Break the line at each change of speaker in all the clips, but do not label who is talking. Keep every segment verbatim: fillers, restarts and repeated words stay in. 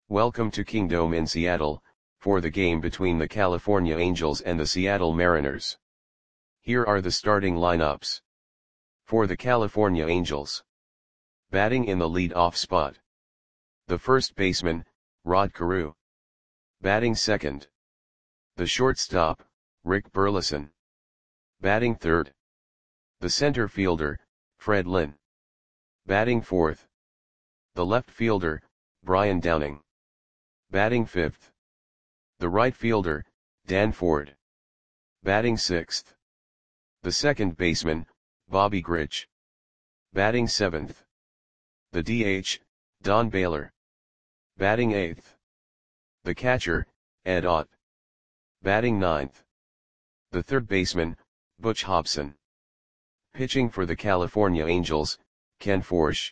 Welcome to Kingdome in Seattle, for the game between the California Angels and the Seattle Mariners. Here are the starting lineups. For the California Angels. Batting in the lead-off spot. The first baseman, Rod Carew. Batting second. The shortstop, Rick Burleson. Batting third. The center fielder, Fred Lynn. Batting fourth. The left fielder, Brian Downing. Batting fifth. The right fielder, Dan Ford. Batting sixth. The second baseman, Bobby Grich. Batting seventh. The D H, Don Baylor. Batting eighth. The catcher, Ed Ott. Batting ninth. The third baseman, Butch Hobson. Pitching for the California Angels, Ken Forsch.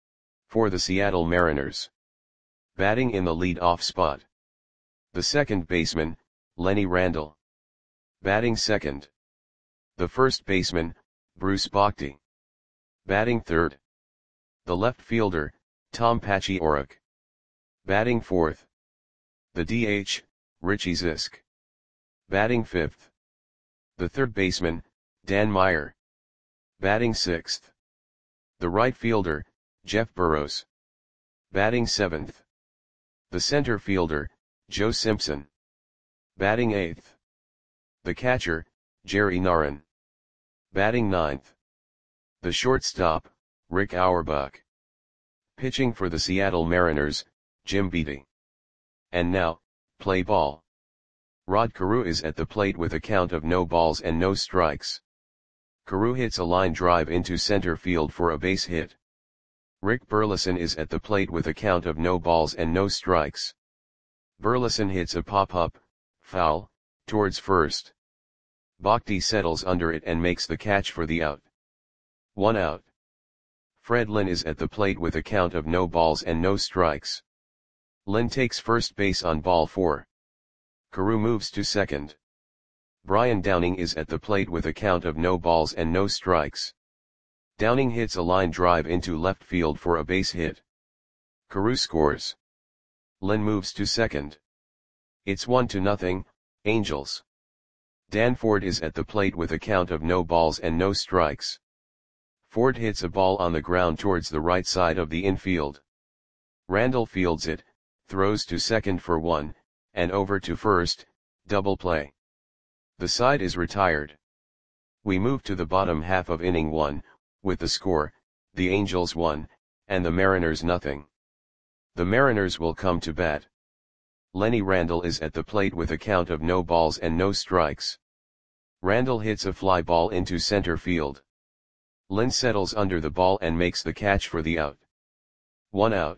For the Seattle Mariners. Batting in the lead-off spot. The second baseman, Lenny Randle. Batting second. The first baseman, Bruce Bochy. Batting third. The left fielder, Tom Paciorek. Batting fourth. The D H, Richie Zisk. Batting fifth. The third baseman, Dan Meyer. Batting sixth. The right fielder, Jeff Burrows. Batting seventh. The center fielder, Joe Simpson. Batting eighth. The catcher, Jerry Narron. Batting ninth. The shortstop, Rick Auerbach. Pitching for the Seattle Mariners, Jim Beattie. And now, play ball. Rod Carew is at the plate with a count of no balls and no strikes. Carew hits a line drive into center field for a base hit. Rick Burleson is at the plate with a count of no balls and no strikes. Burleson hits a pop-up, foul, towards first. Bochy settles under it and makes the catch for the out. One out. Fred Lynn is at the plate with a count of no balls and no strikes. Lynn takes first base on ball four. Carew moves to second. Brian Downing is at the plate with a count of no balls and no strikes. Downing hits a line drive into left field for a base hit. Carew scores. Lynn moves to second. It's one to nothing, Angels. Dan Ford is at the plate with a count of no balls and no strikes. Ford hits a ball on the ground towards the right side of the infield. Randle fields it, throws to second for one, and over to first, double play. The side is retired. We move to the bottom half of inning one, with the score, the Angels one, and the Mariners nothing. The Mariners will come to bat. Lenny Randle is at the plate with a count of no balls and no strikes. Randle hits a fly ball into center field. Lynn settles under the ball and makes the catch for the out. One out.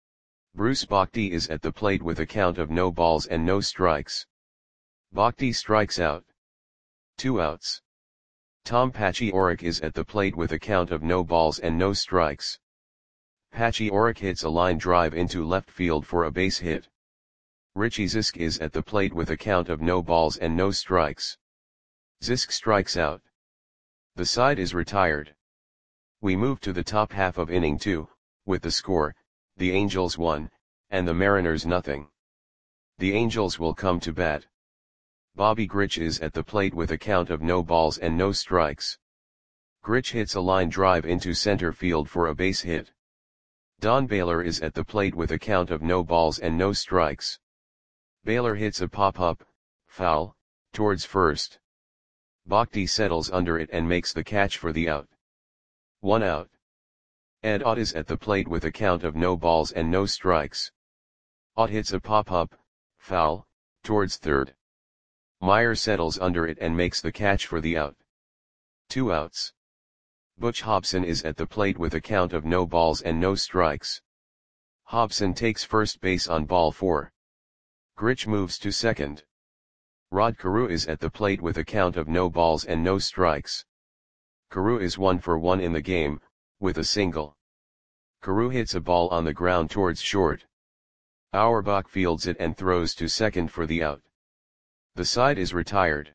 Bruce Bochy is at the plate with a count of no balls and no strikes. Bochy strikes out. Two outs. Tom Paciorek is at the plate with a count of no balls and no strikes. Paciorek hits a line drive into left field for a base hit. Richie Zisk is at the plate with a count of no balls and no strikes. Zisk strikes out. The side is retired. We move to the top half of inning two, with the score, the Angels one, and the Mariners nothing. The Angels will come to bat. Bobby Grich is at the plate with a count of no balls and no strikes. Grich hits a line drive into center field for a base hit. Don Baylor is at the plate with a count of no balls and no strikes. Baylor hits a pop-up, foul, towards first. Bochy settles under it and makes the catch for the out. One out. Ed Ott is at the plate with a count of no balls and no strikes. Ott hits a pop-up, foul, towards third. Meyer settles under it and makes the catch for the out. Two outs. Butch Hobson is at the plate with a count of no balls and no strikes. Hobson takes first base on ball four. Grich moves to second. Rod Carew is at the plate with a count of no balls and no strikes. Carew is one for one in the game, with a single. Carew hits a ball on the ground towards short. Auerbach fields it and throws to second for the out. The side is retired.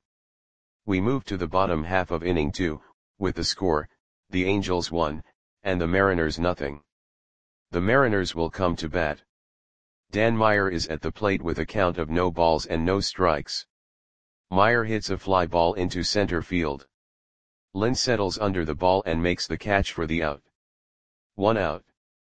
We move to the bottom half of inning two, with the score, the Angels one, and the Mariners nothing. The Mariners will come to bat. Dan Meyer is at the plate with a count of no balls and no strikes. Meyer hits a fly ball into center field. Lynn settles under the ball and makes the catch for the out. One out.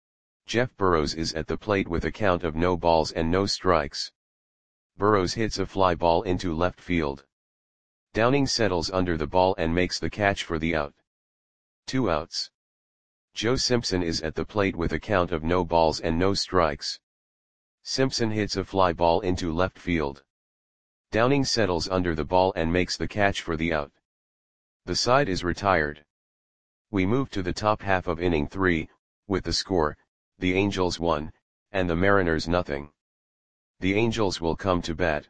Jeff Burrows is at the plate with a count of no balls and no strikes. Burrows hits a fly ball into left field. Downing settles under the ball and makes the catch for the out. Two outs. Joe Simpson is at the plate with a count of no balls and no strikes. Simpson hits a fly ball into left field. Downing settles under the ball and makes the catch for the out. The side is retired. We move to the top half of inning three, with the score, the Angels one, and the Mariners nothing. The Angels will come to bat.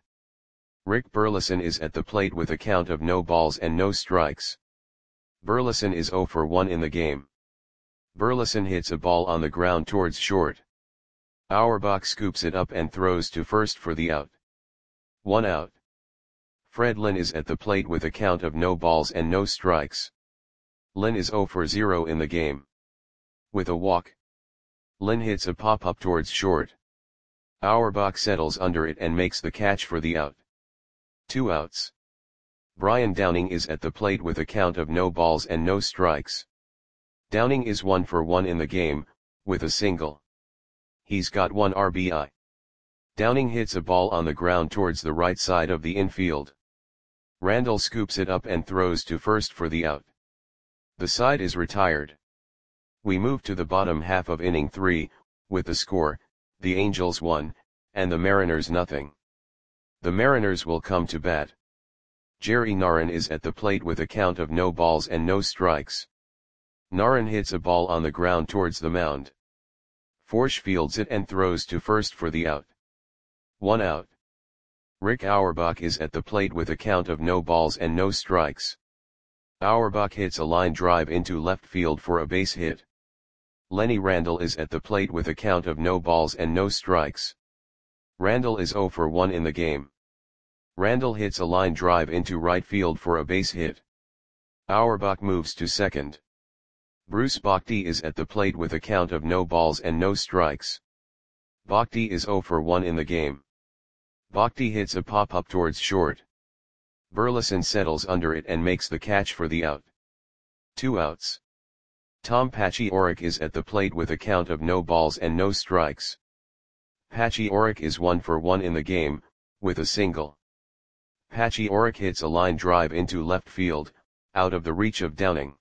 Rick Burleson is at the plate with a count of no balls and no strikes. Burleson is zero for one in the game. Burleson hits a ball on the ground towards short. Auerbach scoops it up and throws to first for the out. One out. Fred Lynn is at the plate with a count of no balls and no strikes. Lynn is zero for zero in the game. With a walk, Lynn hits a pop-up towards short. Auerbach settles under it and makes the catch for the out. Two outs. Brian Downing is at the plate with a count of no balls and no strikes. Downing is one for one in the game, with a single. He's got one R B I. Downing hits a ball on the ground towards the right side of the infield. Randall scoops it up and throws to first for the out. The side is retired. We move to the bottom half of inning three, with the score, the Angels one, and the Mariners nothing. The Mariners will come to bat. Jerry Narron is at the plate with a count of no balls and no strikes. Narron hits a ball on the ground towards the mound. Forsch fields it and throws to first for the out. One out. Rick Auerbach is at the plate with a count of no balls and no strikes. Auerbach hits a line drive into left field for a base hit. Lenny Randall is at the plate with a count of no balls and no strikes. Randall is zero for one in the game. Randall hits a line drive into right field for a base hit. Auerbach moves to second. Bruce Bochy is at the plate with a count of no balls and no strikes. Bochy is zero for one in the game. Bochy hits a pop-up towards short. Burleson settles under it and makes the catch for the out. Two outs. Tom Paciorek is at the plate with a count of no balls and no strikes. Paciorek is one for one in the game, with a single. Paciorek hits a line drive into left field, out of the reach of Downing.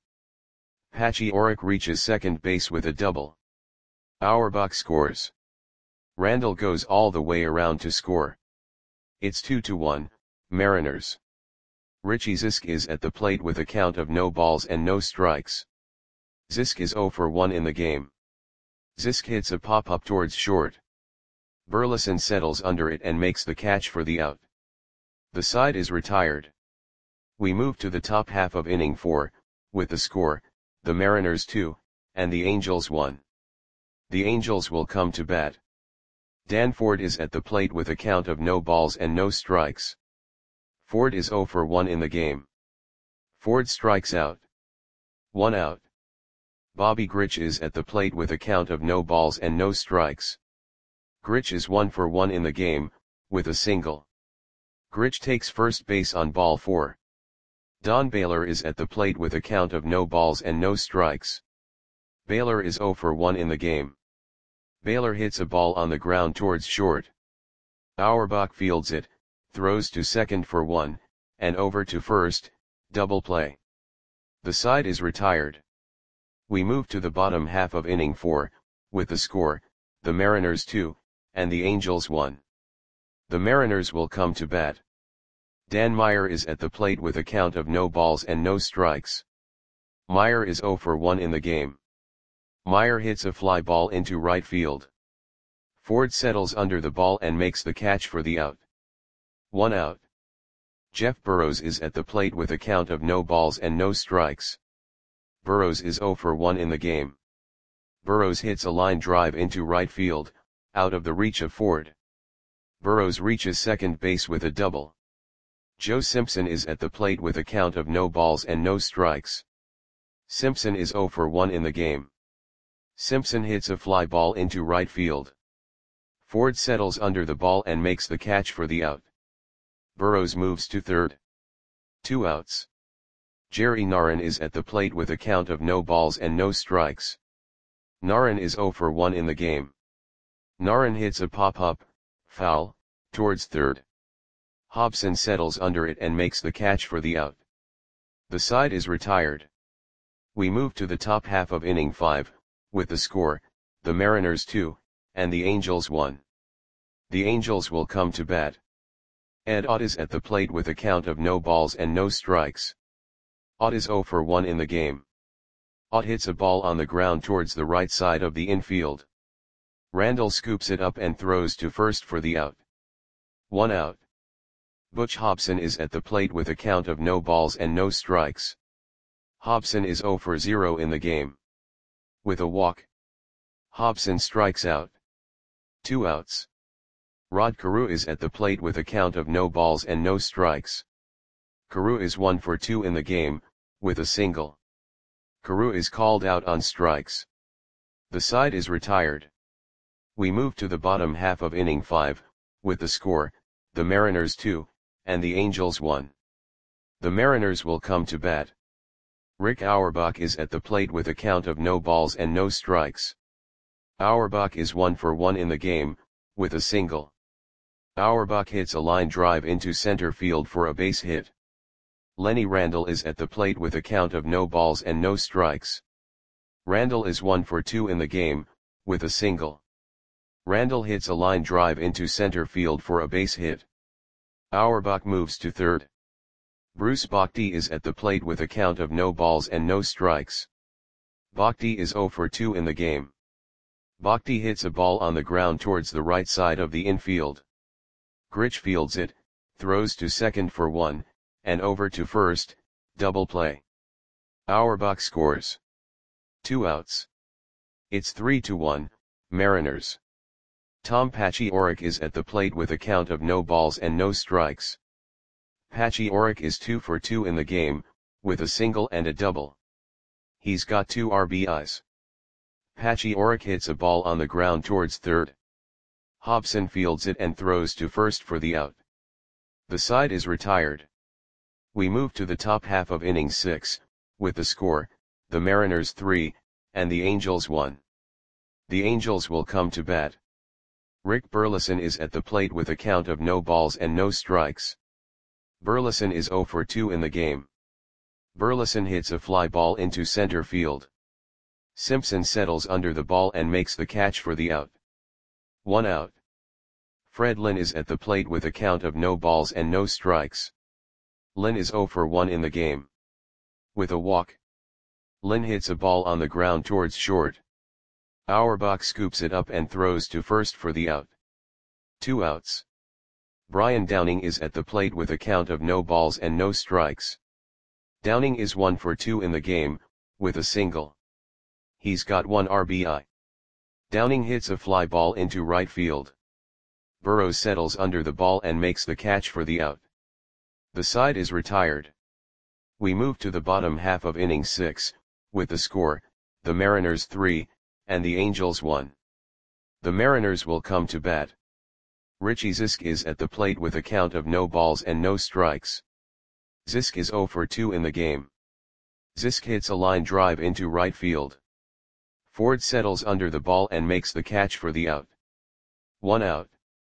Paciorek reaches second base with a double. Auerbach scores. Randall goes all the way around to score. It's two to one, Mariners. Richie Zisk is at the plate with a count of no balls and no strikes. Zisk is zero for one in the game. Zisk hits a pop-up towards short. Burleson settles under it and makes the catch for the out. The side is retired. We move to the top half of inning four, with the score, the Mariners two, and the Angels one. The Angels will come to bat. Dan Ford is at the plate with a count of no balls and no strikes. Ford is zero for one in the game. Ford strikes out. One out. Bobby Grich is at the plate with a count of no balls and no strikes. Grich is one for one in the game, with a single. Grich takes first base on ball four. Don Baylor is at the plate with a count of no balls and no strikes. Baylor is zero for one in the game. Baylor hits a ball on the ground towards short. Auerbach fields it, throws to second for one, and over to first, double play. The side is retired. We move to the bottom half of inning four, with the score, the Mariners two, and the Angels one. The Mariners will come to bat. Dan Meyer is at the plate with a count of no balls and no strikes. Meyer is zero for one in the game. Meyer hits a fly ball into right field. Ford settles under the ball and makes the catch for the out. One out. Jeff Burrows is at the plate with a count of no balls and no strikes. Burrows is zero for one in the game. Burrows hits a line drive into right field, out of the reach of Ford. Burrows reaches second base with a double. Joe Simpson is at the plate with a count of no balls and no strikes. Simpson is zero for one in the game. Simpson hits a fly ball into right field. Ford settles under the ball and makes the catch for the out. Burrows moves to third. Two outs. Jerry Narron is at the plate with a count of no balls and no strikes. Narron is zero for one in the game. Narron hits a pop-up, foul, towards third. Hobson settles under it and makes the catch for the out. The side is retired. We move to the top half of inning five, with the score, the Mariners two, and the Angels one. The Angels will come to bat. Ed Ott is at the plate with a count of no balls and no strikes. Ott is zero for one in the game. Ott hits a ball on the ground towards the right side of the infield. Randall scoops it up and throws to first for the out. One out. Butch Hobson is at the plate with a count of no balls and no strikes. Hobson is zero for zero in the game. With a walk, Hobson strikes out. Two outs. Rod Carew is at the plate with a count of no balls and no strikes. Carew is one for two in the game, with a single. Carew is called out on strikes. The side is retired. We move to the bottom half of inning five, with the score, the Mariners two, and the Angels one. The Mariners will come to bat. Rick Auerbach is at the plate with a count of no balls and no strikes. Auerbach is one for one in the game, with a single. Auerbach hits a line drive into center field for a base hit. Lenny Randall is at the plate with a count of no balls and no strikes. Randall is one for two in the game, with a single. Randall hits a line drive into center field for a base hit. Auerbach moves to third. Bruce Bochy is at the plate with a count of no balls and no strikes. Bochy is zero for two in the game. Bochy hits a ball on the ground towards the right side of the infield. Grich fields it, throws to second for one, and over to first, double play. Auerbach scores. Two outs. It's three to one, Mariners. Tom Paciorek is at the plate with a count of no balls and no strikes. Paciorek is two for two in the game, with a single and a double. He's got two R B Is. Paciorek hits a ball on the ground towards third. Hobson fields it and throws to first for the out. The side is retired. We move to the top half of inning six, with the score, the Mariners three, and the Angels one. The Angels will come to bat. Rick Burleson is at the plate with a count of no balls and no strikes. Burleson is zero for two in the game. Burleson hits a fly ball into center field. Simpson settles under the ball and makes the catch for the out. One out. Fred Lynn is at the plate with a count of no balls and no strikes. Lynn is zero for one in the game. With a walk, Lynn hits a ball on the ground towards short. Auerbach scoops it up and throws to first for the out. Two outs. Brian Downing is at the plate with a count of no balls and no strikes. Downing is one for two in the game, with a single. He's got one R B I. Downing hits a fly ball into right field. Burrows settles under the ball and makes the catch for the out. The side is retired. We move to the bottom half of inning six, with the score, the Mariners three, and the Angels one. The Mariners will come to bat. Richie Zisk is at the plate with a count of no balls and no strikes. Zisk is zero for two in the game. Zisk hits a line drive into right field. Ford settles under the ball and makes the catch for the out. One out.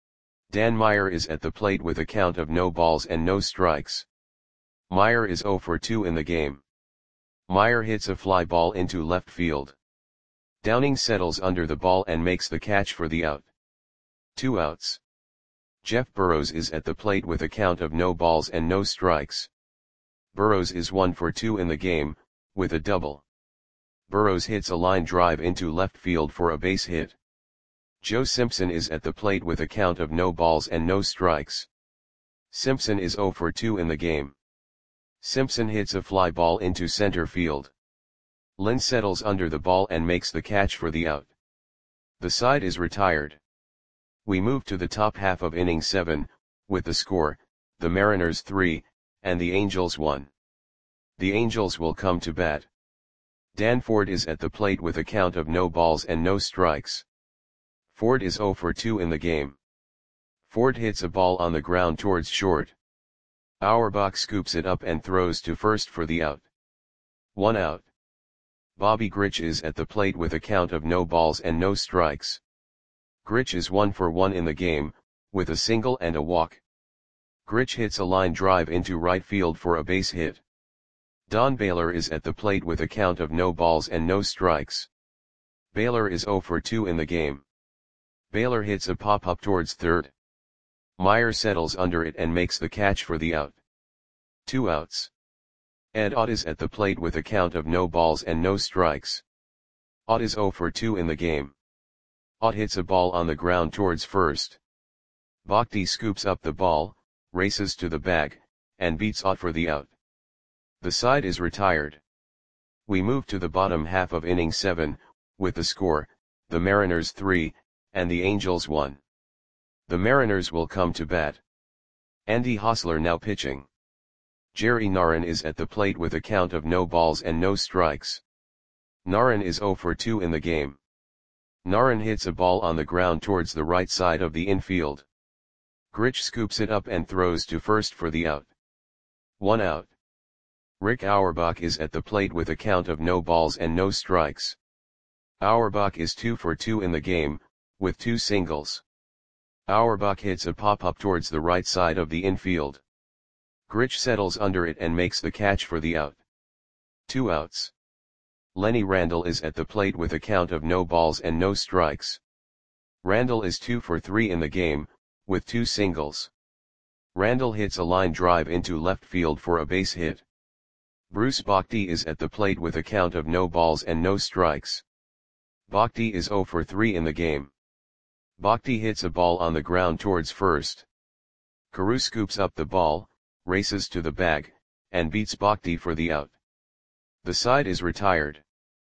Dan Meyer is at the plate with a count of no balls and no strikes. Meyer is zero for two in the game. Meyer hits a fly ball into left field. Downing settles under the ball and makes the catch for the out. Two outs. Jeff Burrows is at the plate with a count of no balls and no strikes. Burrows is one for two in the game, with a double. Burrows hits a line drive into left field for a base hit. Joe Simpson is at the plate with a count of no balls and no strikes. Simpson is zero for two in the game. Simpson hits a fly ball into center field. Lynn settles under the ball and makes the catch for the out. The side is retired. We move to the top half of inning seven, with the score, the Mariners three, and the Angels one. The Angels will come to bat. Dan Ford is at the plate with a count of no balls and no strikes. Ford is zero for two in the game. Ford hits a ball on the ground towards short. Auerbach scoops it up and throws to first for the out. One out. Bobby Grich is at the plate with a count of no balls and no strikes. Grich is one for one in the game, with a single and a walk. Grich hits a line drive into right field for a base hit. Don Baylor is at the plate with a count of no balls and no strikes. Baylor is zero for two in the game. Baylor hits a pop-up towards third. Meyer settles under it and makes the catch for the out. Two outs. Ed Ott is at the plate with a count of no balls and no strikes. Ott is zero for two in the game. Ott hits a ball on the ground towards first. Bhakti scoops up the ball, races to the bag, and beats Ott for the out. The side is retired. We move to the bottom half of inning seven, with the score, the Mariners three, and the Angels one. The Mariners will come to bat. Andy Hosler now pitching. Jerry Narron is at the plate with a count of no balls and no strikes. Narron is zero for two in the game. Narron hits a ball on the ground towards the right side of the infield. Grich scoops it up and throws to first for the out. One out. Rick Auerbach is at the plate with a count of no balls and no strikes. Auerbach is two for two in the game, with two singles. Auerbach hits a pop-up towards the right side of the infield. Grich settles under it and makes the catch for the out. Two outs. Lenny Randle is at the plate with a count of no balls and no strikes. Randle is two for three in the game, with two singles. Randle hits a line drive into left field for a base hit. Bruce Bhakti is at the plate with a count of no balls and no strikes. Bhakti is zero for three in the game. Bhakti hits a ball on the ground towards first. Carew scoops up the ball, races to the bag, and beats Bhakti for the out. The side is retired.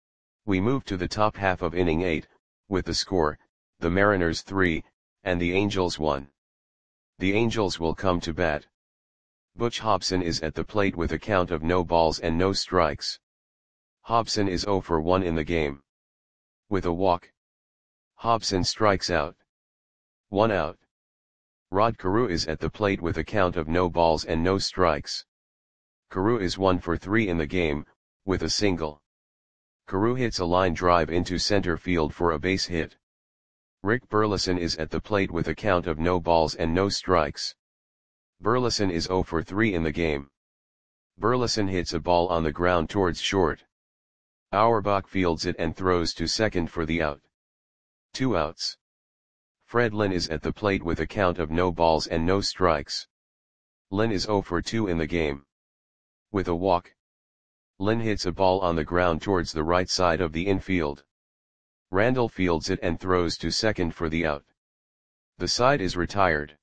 We move to the top half of inning eight, with the score, the Mariners three, and the Angels one. The Angels will come to bat. Butch Hobson is at the plate with a count of no balls and no strikes. Hobson is zero for one in the game. With a walk, Hobson strikes out. One out. Rod Carew is at the plate with a count of no balls and no strikes. Carew is one for three in the game, with a single. Carew hits a line drive into center field for a base hit. Rick Burleson is at the plate with a count of no balls and no strikes. Burleson is zero for three in the game. Burleson hits a ball on the ground towards short. Auerbach fields it and throws to second for the out. Two outs. Fred Lynn is at the plate with a count of no balls and no strikes. Lynn is zero for two in the game. With a walk, Lynn hits a ball on the ground towards the right side of the infield. Randle fields it and throws to second for the out. The side is retired.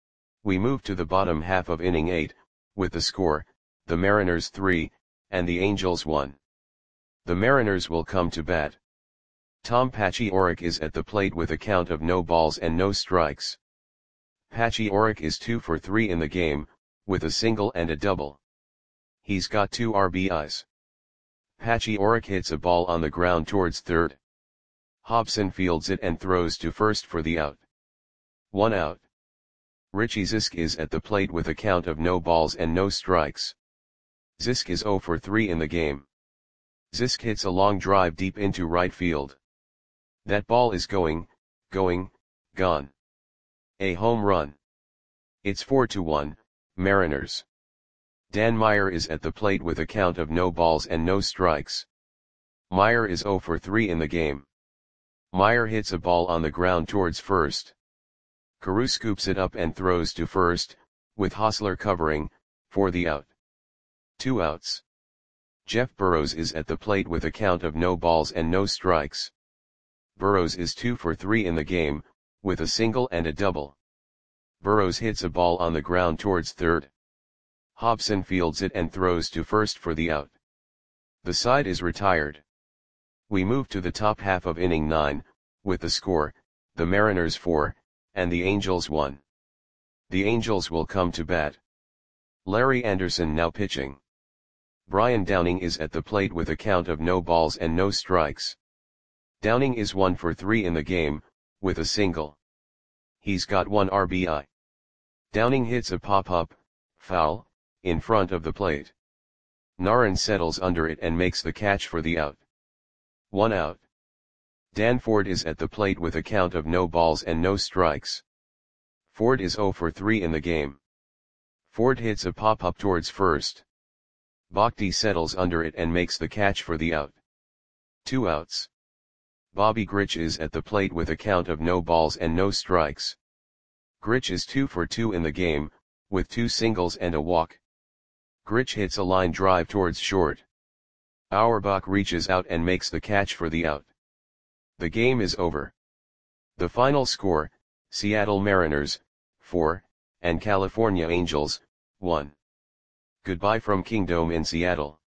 We move to the bottom half of inning eight, with the score, the Mariners three, and the Angels one. The Mariners will come to bat. Tom Paciorek is at the plate with a count of no balls and no strikes. Paciorek is two for three in the game, with a single and a double. He's got two R B Is. Paciorek hits a ball on the ground towards third. Hobson fields it and throws to first for the out. One out. Richie Zisk is at the plate with a count of no balls and no strikes. Zisk is zero for three in the game. Zisk hits a long drive deep into right field. That ball is going, going, gone. A home run. It's four to one, Mariners. Dan Meyer is at the plate with a count of no balls and no strikes. Meyer is zero for three in the game. Meyer hits a ball on the ground towards first. Carew scoops it up and throws to first, with Hosler covering, for the out. Two outs. Jeff Burrows is at the plate with a count of no balls and no strikes. Burrows is two for three in the game, with a single and a double. Burrows hits a ball on the ground towards third. Hobson fields it and throws to first for the out. The side is retired. We move to the top half of inning nine, with the score, the Mariners four, and the Angels one. The Angels will come to bat. Larry Anderson now pitching. Brian Downing is at the plate with a count of no balls and no strikes. Downing is one for three in the game, with a single. He's got one R B I. Downing hits a pop-up, foul, in front of the plate. Narron settles under it and makes the catch for the out. One out. Dan Ford is at the plate with a count of no balls and no strikes. Ford is zero for three in the game. Ford hits a pop-up towards first. Bhakti settles under it and makes the catch for the out. Two outs. Bobby Grich is at the plate with a count of no balls and no strikes. Grich is two for two in the game, with two singles and a walk. Grich hits a line drive towards short. Auerbach reaches out and makes the catch for the out. The game is over. The final score, Seattle Mariners, four, and California Angels, one. Goodbye from Kingdome in Seattle.